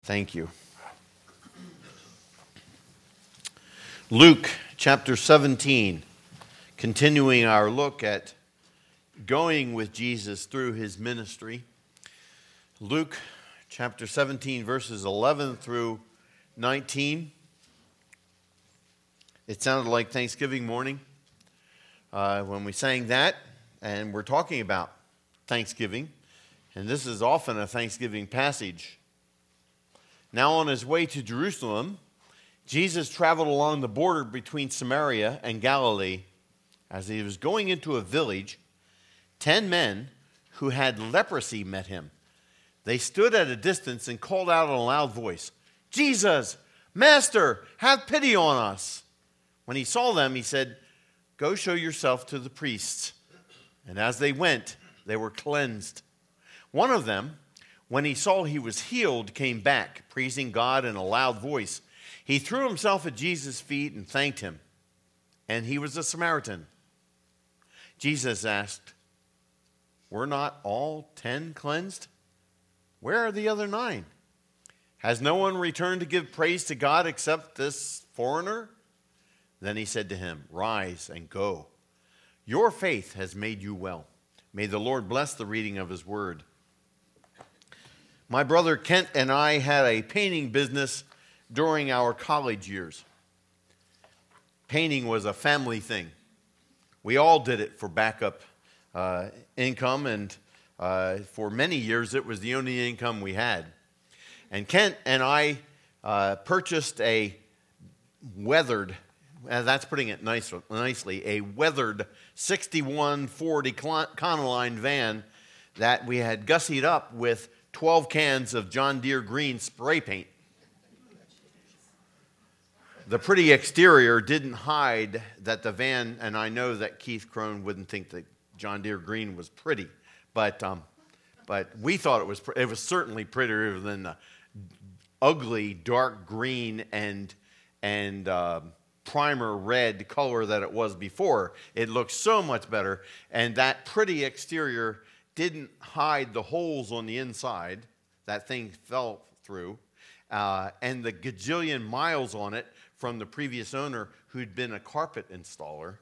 Thank you. Luke chapter 17, continuing our look at going with Jesus through his ministry. Luke chapter 17, verses 11 through 19. It sounded like Thanksgiving morning when we sang that, and we're talking about Thanksgiving, and this is often a Thanksgiving passage. Now on his way to Jerusalem, Jesus traveled along the border between Samaria and Galilee. As he was going into a village, 10 men who had leprosy met him. They stood at a distance and called out in a loud voice, "Jesus, Master, have pity on us." When he saw them, he said, "Go show yourself to the priests." And as they went, they were cleansed. One of them, when he saw he was healed, came back, praising God in a loud voice. He threw himself at Jesus' feet and thanked him. And he was a Samaritan. Jesus asked, "Were not all 10 cleansed? Where are the other 9? Has no one returned to give praise to God except this foreigner?" Then he said to him, "Rise and go. Your faith has made you well." May the Lord bless the reading of his word. My brother Kent and I had a painting business during our college years. Painting was a family thing. We all did it for backup income, and for many years it was the only income we had. And Kent and I purchased a weathered, that's putting it nicely, a weathered 61 Ford Econoline van that we had gussied up with 12 cans of John Deere green spray paint. The pretty exterior didn't hide that the van, and I know that Keith Crone wouldn't think that John Deere green was pretty, but we thought it was certainly prettier than the ugly dark green and primer red color that it was before. It looked so much better, and that pretty exterior didn't hide the holes on the inside that thing fell through, and the gajillion miles on it from the previous owner who'd been a carpet installer.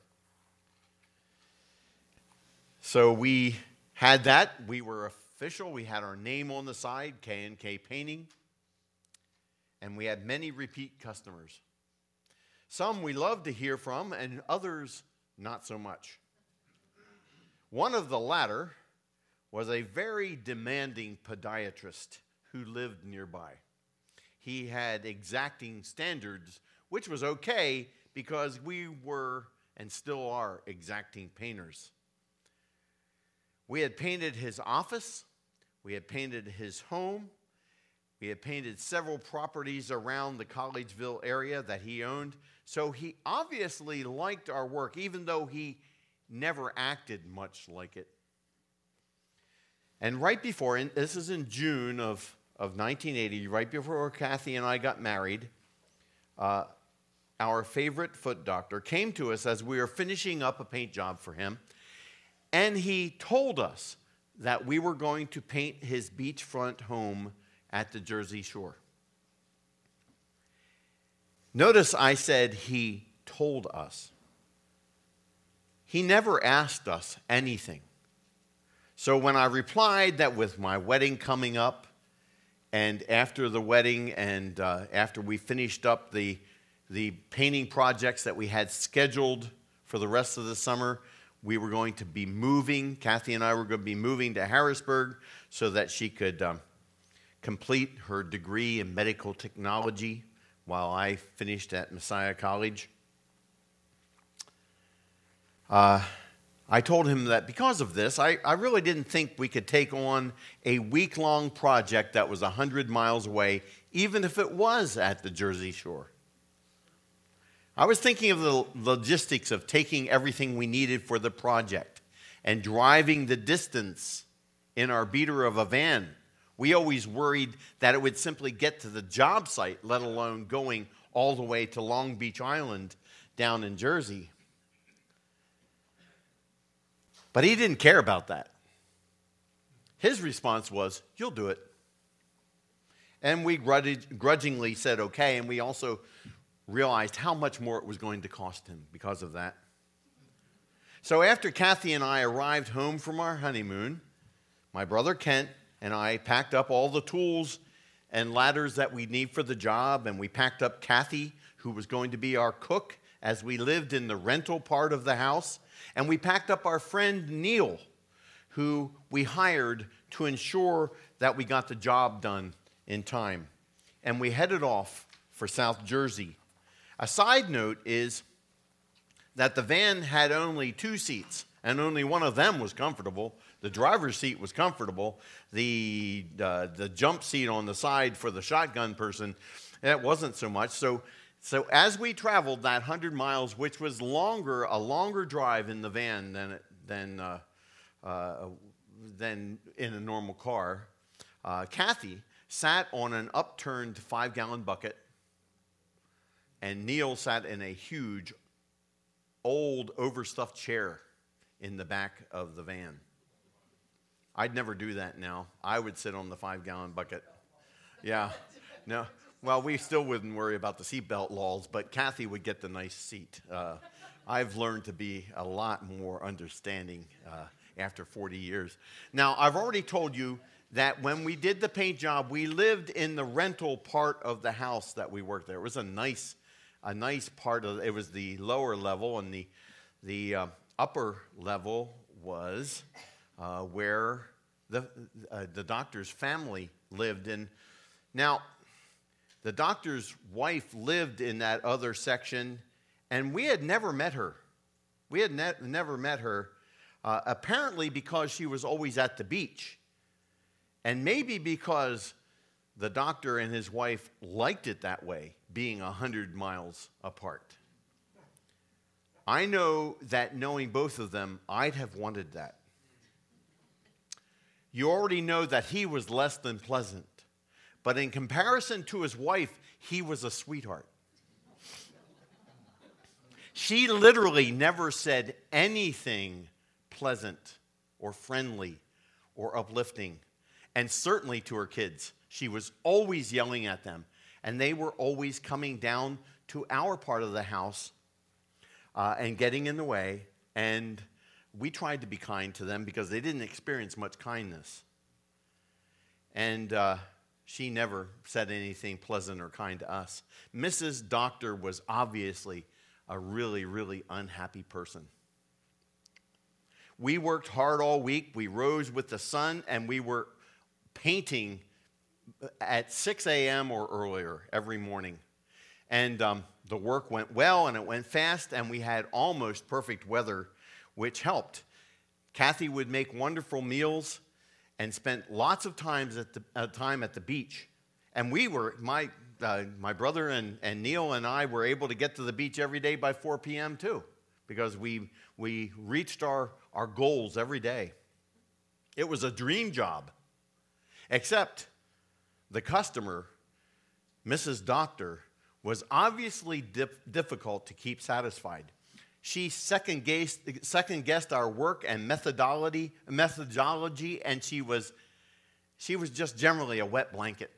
So we had that. We were official. We had our name on the side, K&K Painting, and we had many repeat customers. Some we loved to hear from, and others not so much. One of the latter was a very demanding podiatrist who lived nearby. He had exacting standards, which was okay because we were and still are exacting painters. We had painted his office, we had painted his home, we had painted several properties around the Collegeville area that he owned, so he obviously liked our work, even though he never acted much like it. And right before, and this is in June of 1980, right before Kathy and I got married, our favorite foot doctor came to us as we were finishing up a paint job for him, and he told us that we were going to paint his beachfront home at the Jersey Shore. Notice I said he told us. He never asked us anything. So when I replied that with my wedding coming up, and after the wedding and after we finished up the painting projects that we had scheduled for the rest of the summer, we were going to be moving. Kathy and I were going to be moving to Harrisburg so that she could complete her degree in medical technology while I finished at Messiah College. I told him that because of this, I really didn't think we could take on a week-long project that was 100 miles away, even if it was at the Jersey Shore. I was thinking of the logistics of taking everything we needed for the project and driving the distance in our beater of a van. We always worried that it would simply get to the job site, let alone going all the way to Long Beach Island down in Jersey. But he didn't care about that. His response was, "You'll do it." And we grudgingly said okay, and we also realized how much more it was going to cost him because of that. So after Kathy and I arrived home from our honeymoon, my brother Kent and I packed up all the tools and ladders that we need for the job, and we packed up Kathy, who was going to be our cook as we lived in the rental part of the house, and we packed up our friend Neil, who we hired to ensure that we got the job done in time. And we headed off for South Jersey. A side note is that the van had only 2 seats, and only one of them was comfortable. The driver's seat was comfortable. The jump seat on the side for the shotgun person, that wasn't so much. So as we traveled that 100 miles, which was a longer drive in the van than in a normal car, Kathy sat on an upturned 5-gallon bucket, and Neil sat in a huge, old, overstuffed chair in the back of the van. I'd never do that now. I would sit on the 5-gallon bucket. Yeah. No. Well, we still wouldn't worry about the seatbelt laws, but Kathy would get the nice seat. I've learned to be a lot more understanding after 40 years. Now, I've already told you that when we did the paint job, we lived in the rental part of the house that we worked there. It was a nice part of it. Was the lower level, and the upper level was where the doctor's family lived in. Now, the doctor's wife lived in that other section, and we had never met her. We had never met her, apparently because she was always at the beach, and maybe because the doctor and his wife liked it that way, being 100 miles apart. I know that knowing both of them, I'd have wanted that. You already know that he was less than pleasant. But in comparison to his wife, he was a sweetheart. She literally never said anything pleasant or friendly or uplifting. And certainly to her kids. She was always yelling at them. And they were always coming down to our part of the house and getting in the way. And we tried to be kind to them because they didn't experience much kindness. And she never said anything pleasant or kind to us. Mrs. Doctor was obviously a really, really unhappy person. We worked hard all week. We rose with the sun, and we were painting at 6 a.m. or earlier every morning. And the work went well, and it went fast, and we had almost perfect weather, which helped. Kathy would make wonderful meals and spent lots of time at the beach. And we were, my brother and Neil and I were able to get to the beach every day by 4 p.m. too, because we reached our goals every day. It was a dream job, except the customer, Mrs. Doctor, was obviously difficult to keep satisfied. She second-guessed our work and methodology, and she was just generally a wet blanket.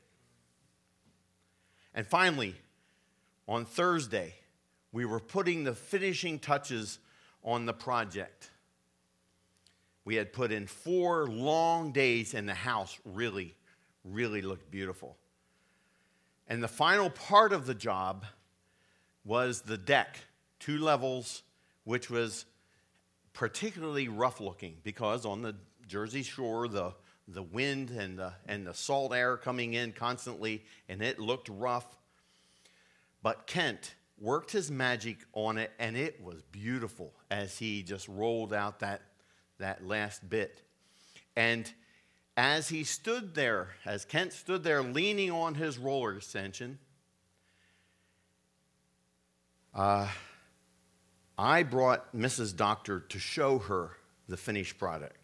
And finally, on Thursday, we were putting the finishing touches on the project. We had put in 4 long days, and the house really, really looked beautiful. And the final part of the job was the deck, 2 levels, which was particularly rough looking because on the Jersey Shore, the wind and the salt air coming in constantly, and it looked rough. But Kent worked his magic on it, and it was beautiful as he just rolled out that last bit. And as Kent stood there leaning on his roller extension, I brought Mrs. Doctor to show her the finished product.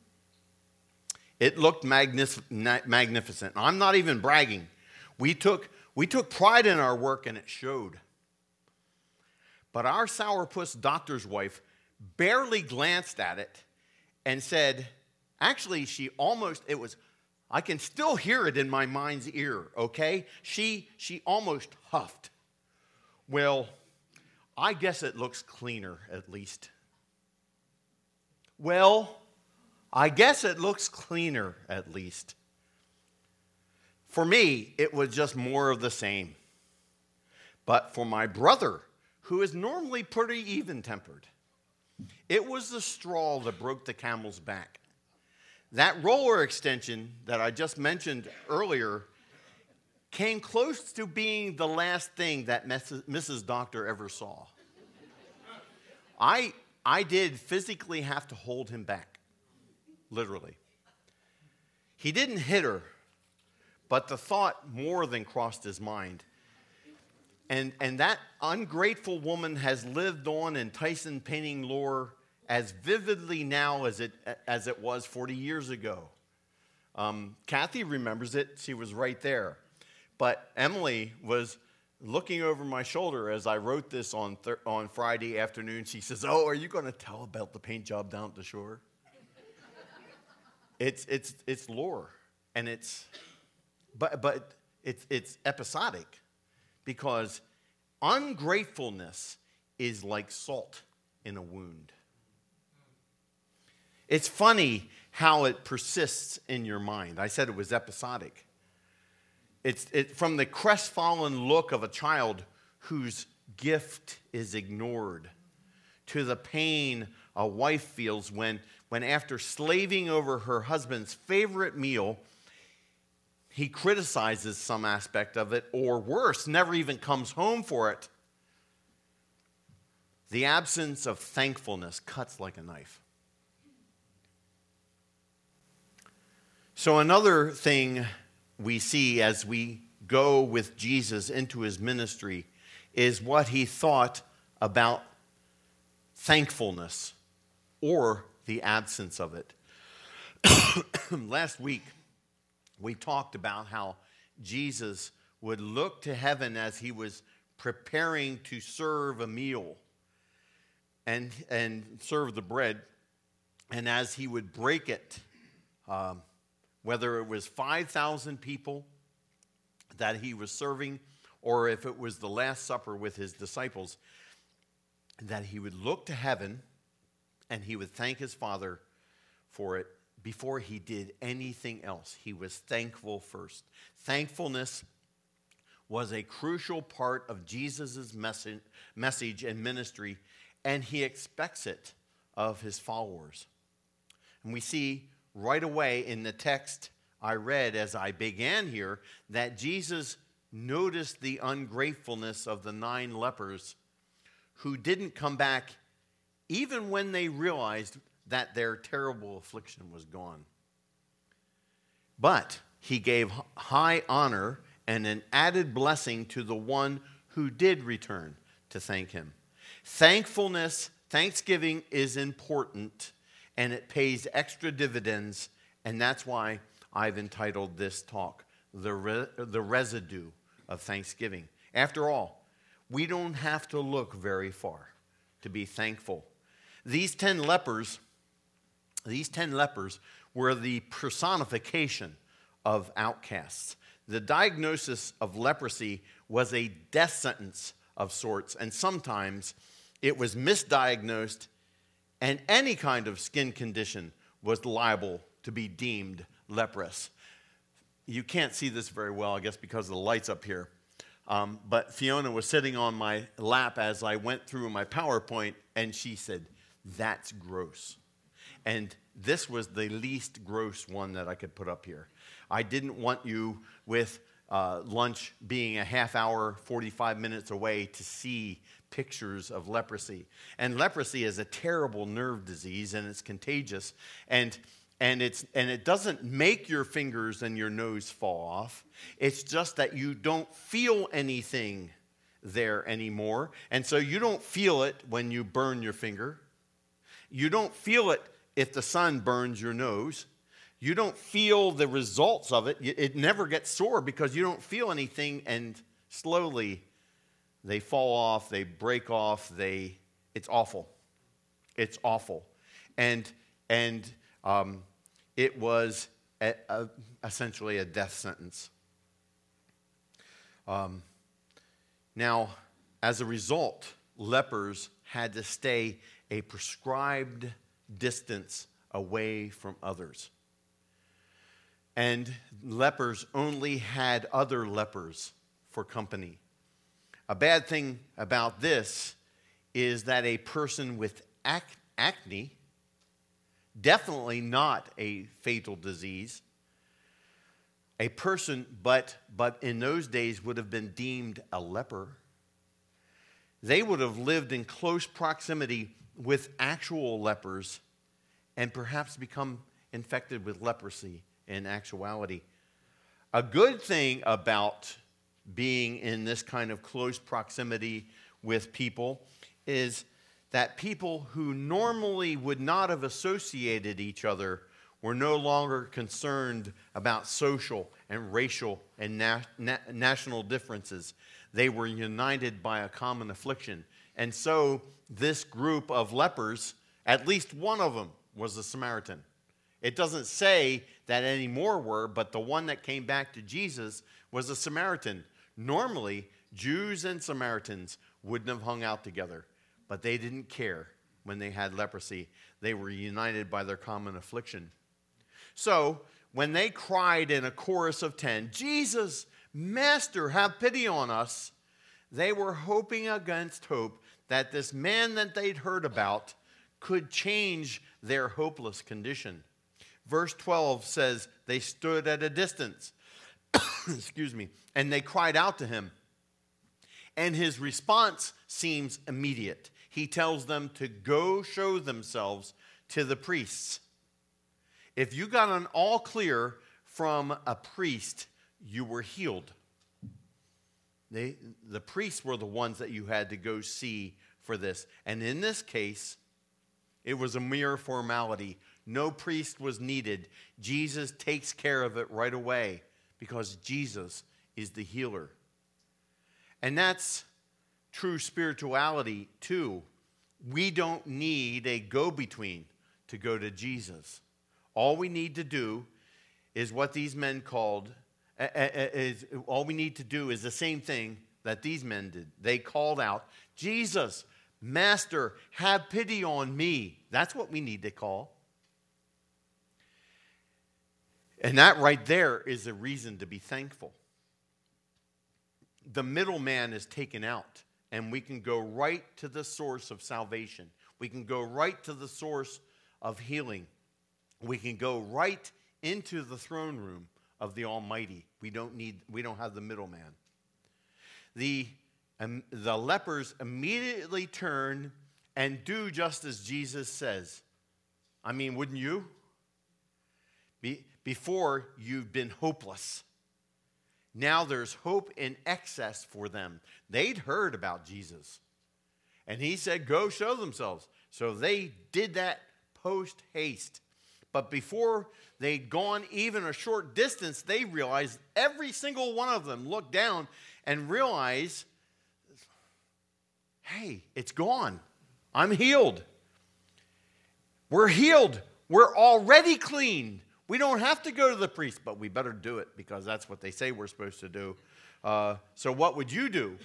It looked magnificent. I'm not even bragging. We took pride in our work, and it showed. But our sourpuss doctor's wife barely glanced at it and said, actually, it was I can still hear it in my mind's ear, okay? She almost huffed. Well, I guess it looks cleaner at least. Well, I guess it looks cleaner at least. For me, it was just more of the same. But for my brother, who is normally pretty even-tempered, it was the straw that broke the camel's back. That roller extension that I just mentioned earlier came close to being the last thing that Mrs. Doctor ever saw. I did physically have to hold him back, literally. He didn't hit her, but the thought more than crossed his mind. And that ungrateful woman has lived on in Tyson painting lore as vividly now as it was 40 years ago. Kathy remembers it. She was right there. But Emily was looking over my shoulder as I wrote this on Friday afternoon. She says, "Oh, are you going to tell about the paint job down at the shore?" It's lore, and it's episodic, because ungratefulness is like salt in a wound. It's funny how it persists in your mind. I said it was episodic. It's from the crestfallen look of a child whose gift is ignored to the pain a wife feels when after slaving over her husband's favorite meal, he criticizes some aspect of it, or worse, never even comes home for it. The absence of thankfulness cuts like a knife. So another thing we see as we go with Jesus into his ministry is what he thought about thankfulness, or the absence of it. Last week, we talked about how Jesus would look to heaven as he was preparing to serve a meal and serve the bread, and as he would break it, whether it was 5,000 people that he was serving, or if it was the Last Supper with his disciples, that he would look to heaven and he would thank his Father for it before he did anything else. He was thankful first. Thankfulness was a crucial part of Jesus' message and ministry, and he expects it of his followers. And we see right away in the text I read as I began here that Jesus noticed the ungratefulness of the 9 lepers who didn't come back even when they realized that their terrible affliction was gone. But he gave high honor and an added blessing to the one who did return to thank him. Thanksgiving is important, and it pays extra dividends, and that's why I've entitled this talk, The Residue of Thanksgiving. After all, we don't have to look very far to be thankful. These 10 lepers were the personification of outcasts. The diagnosis of leprosy was a death sentence of sorts, and sometimes it was misdiagnosed, and any kind of skin condition was liable to be deemed leprous. You can't see this very well, I guess, because of the lights up here. But Fiona was sitting on my lap as I went through my PowerPoint, and she said, "That's gross." And this was the least gross one that I could put up here. I didn't want you with lunch being a half hour, 45 minutes away to see pictures of leprosy. And leprosy is a terrible nerve disease, and it's contagious. And it doesn't make your fingers and your nose fall off. It's just that you don't feel anything there anymore. And so you don't feel it when you burn your finger. You don't feel it if the sun burns your nose. You don't feel the results of it. It never gets sore because you don't feel anything, and slowly they fall off, they break off, it's awful. It's awful. And it was essentially a death sentence. Now, as a result, lepers had to stay a prescribed distance away from others. And lepers only had other lepers for company. A bad thing about this is that a person with acne, definitely not a fatal disease, a person, but in those days would have been deemed a leper. They would have lived in close proximity with actual lepers and perhaps become infected with leprosy in actuality. A good thing about being in this kind of close proximity with people is that people who normally would not have associated each other were no longer concerned about social and racial and national differences. They were united by a common affliction. And so this group of lepers, at least one of them was a Samaritan. It doesn't say that any more were, but the one that came back to Jesus was a Samaritan. Normally, Jews and Samaritans wouldn't have hung out together, but they didn't care when they had leprosy. They were united by their common affliction. So, when they cried in a chorus of 10, "Jesus, Master, have pity on us," they were hoping against hope that this man that they'd heard about could change their hopeless condition. Verse 12 says, they stood at a distance, excuse me, and they cried out to him. And his response seems immediate. He tells them to go show themselves to the priests. If you got an all clear from a priest, you were healed. The priests were the ones that you had to go see for this. And in this case, it was a mere formality. No priest was needed. Jesus takes care of it right away because Jesus is the healer. And that's true spirituality too. We don't need a go-between to go to Jesus. All we need to do is what these men called, all we need to do is the same thing that these men did. They called out, "Jesus, Master, have pity on me." That's what we need to call. And that right there is a reason to be thankful. The middleman is taken out, and we can go right to the source of salvation. We can go right to the source of healing. We can go right into the throne room of the Almighty. We don't have the middleman. The lepers immediately turn and do just as Jesus says. I mean, wouldn't you? Before, you've been hopeless. Now there's hope in excess for them. They'd heard about Jesus. And he said, go show themselves. So they did that post haste. But before they'd gone even a short distance, they realized, every single one of them looked down and realized, hey, it's gone. I'm healed. We're healed. We're already clean. We don't have to go to the priest, but we better do it because that's what they say we're supposed to do. So what would you do?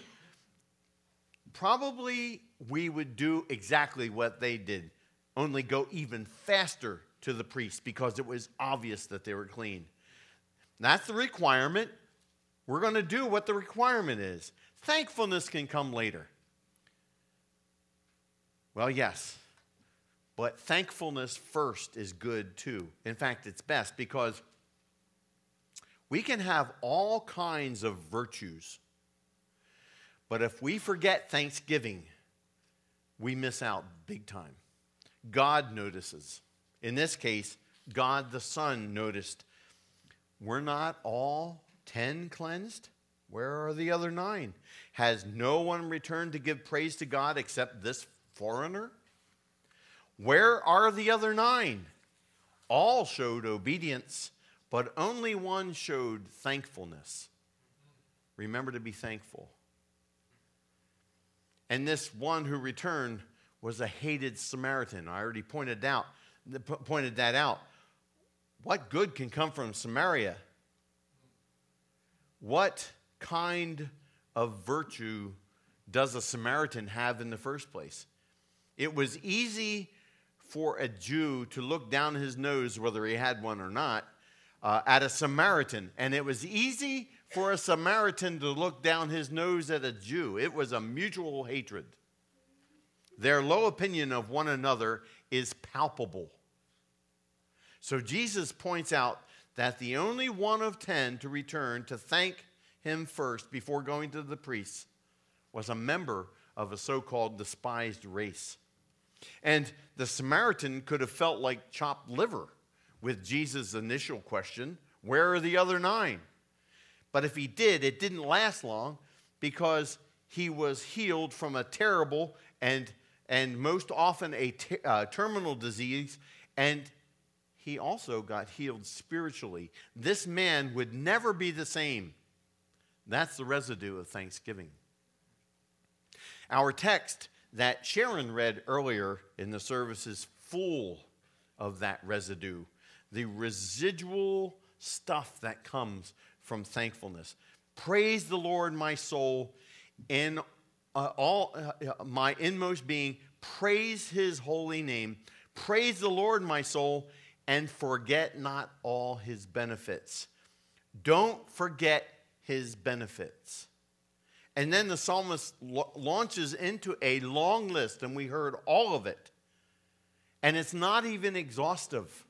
Probably we would do exactly what they did, only go even faster to the priest because it was obvious that they were clean. That's the requirement. We're going to do what the requirement is. Thankfulness can come later. Well, yes. But thankfulness first is good too. In fact, it's best because we can have all kinds of virtues. But if we forget thanksgiving, we miss out big time. God notices. In this case, God the Son noticed. We're not all 10 cleansed? Where are the other 9? Has no one returned to give praise to God except this foreigner? Where are the other 9? All showed obedience, but only one showed thankfulness. Remember to be thankful. And this one who returned was a hated Samaritan. I already pointed that out. What good can come from Samaria? What kind of virtue does a Samaritan have in the first place? It was easy for a Jew to look down his nose, whether he had one or not, at a Samaritan. And it was easy for a Samaritan to look down his nose at a Jew. It was a mutual hatred. Their low opinion of one another is palpable. So Jesus points out that the only one of 10 to return to thank him first before going to the priests was a member of a so-called despised race. And the Samaritan could have felt like chopped liver with Jesus' initial question, where are the other 9? But if he did, it didn't last long because he was healed from a terrible and most often a terminal disease, and he also got healed spiritually. This man would never be the same. That's the residue of thanksgiving. Our text that Sharon read earlier in the service is full of that residue, the residual stuff that comes from thankfulness. Praise the Lord, my soul, in all my inmost being. Praise his holy name. Praise the Lord, my soul, and forget not all his benefits. Don't forget his benefits. And then the psalmist launches into a long list, and we heard all of it. And it's not even exhaustive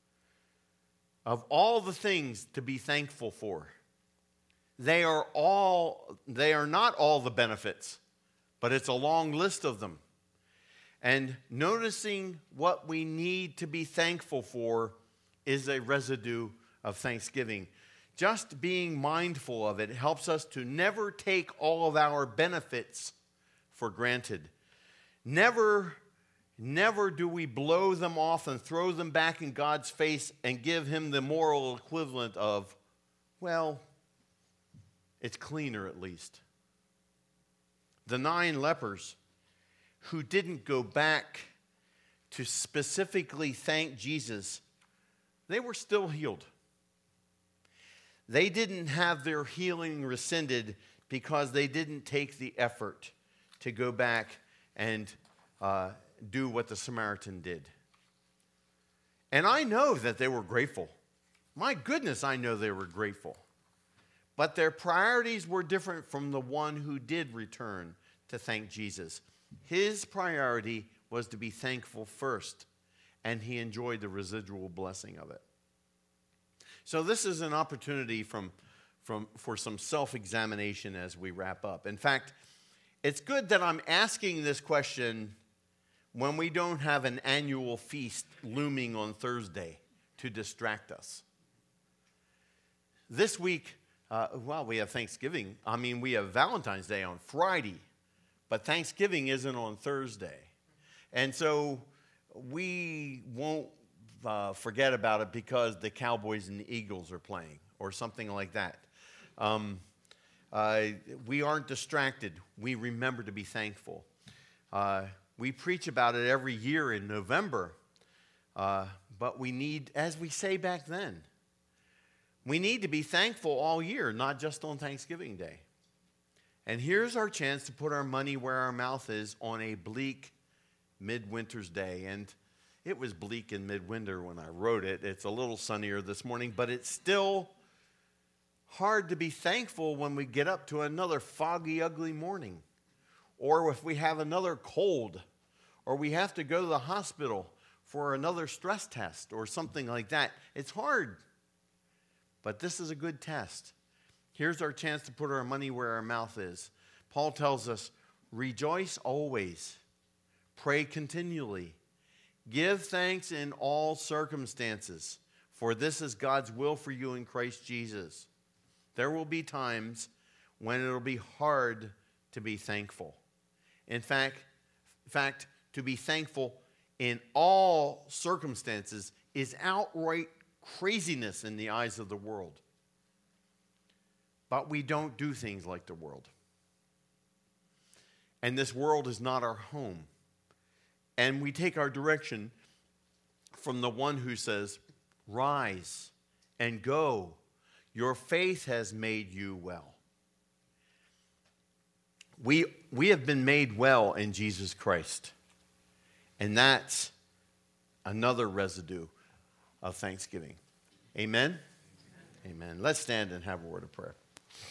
of all the things to be thankful for. They are not all the benefits, but it's a long list of them. And noticing what we need to be thankful for is a residue of thanksgiving. Just being mindful of it helps us to never take all of our benefits for granted. Never do we blow them off and throw them back in God's face and give him the moral equivalent of, well, it's cleaner at least. The 9 lepers who didn't go back to specifically thank Jesus, they were still healed. They didn't have their healing rescinded because they didn't take the effort to go back and do what the Samaritan did. And I know that they were grateful. My goodness, I know they were grateful. But their priorities were different from the one who did return to thank Jesus. His priority was to be thankful first, and he enjoyed the residual blessing of it. So this is an opportunity for some self-examination as we wrap up. In fact, it's good that I'm asking this question when we don't have an annual feast looming on Thursday to distract us. This week, we have Thanksgiving. We have Valentine's Day on Friday, but Thanksgiving isn't on Thursday. And so we won't forget about it because the Cowboys and the Eagles are playing or something like that. We aren't distracted. We remember to be thankful. We preach about it every year in November, but we need, as we say back then, we need to be thankful all year, not just on Thanksgiving Day. And here's our chance to put our money where our mouth is on a bleak midwinter's day. And it was bleak in midwinter when I wrote it. It's a little sunnier this morning, but it's still hard to be thankful when we get up to another foggy, ugly morning. Or if we have another cold, or we have to go to the hospital for another stress test or something like that. It's hard. But this is a good test. Here's our chance to put our money where our mouth is. Paul tells us, rejoice always, pray continually, give thanks in all circumstances, for this is God's will for you in Christ Jesus. There will be times when it'll be hard to be thankful. In fact, to be thankful in all circumstances is outright craziness in the eyes of the world. But we don't do things like the world. And this world is not our home. And we take our direction from the one who says, Rise and go. Your faith has made you well. We have been made well in Jesus Christ. And that's another residue of thanksgiving. Amen? Amen. Let's stand and have a word of prayer.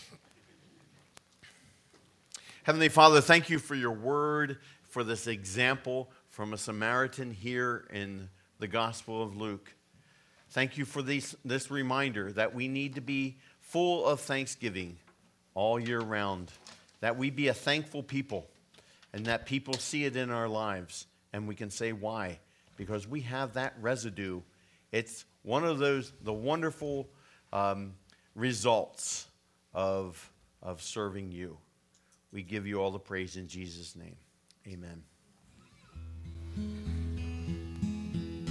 Heavenly Father, thank you for your word, for this example from a Samaritan here in the Gospel of Luke. Thank you for this reminder that we need to be full of thanksgiving all year round, that we be a thankful people, and that people see it in our lives, and we can say why. Because we have that residue. It's one of the wonderful results of serving you. We give you all the praise in Jesus' name. Amen.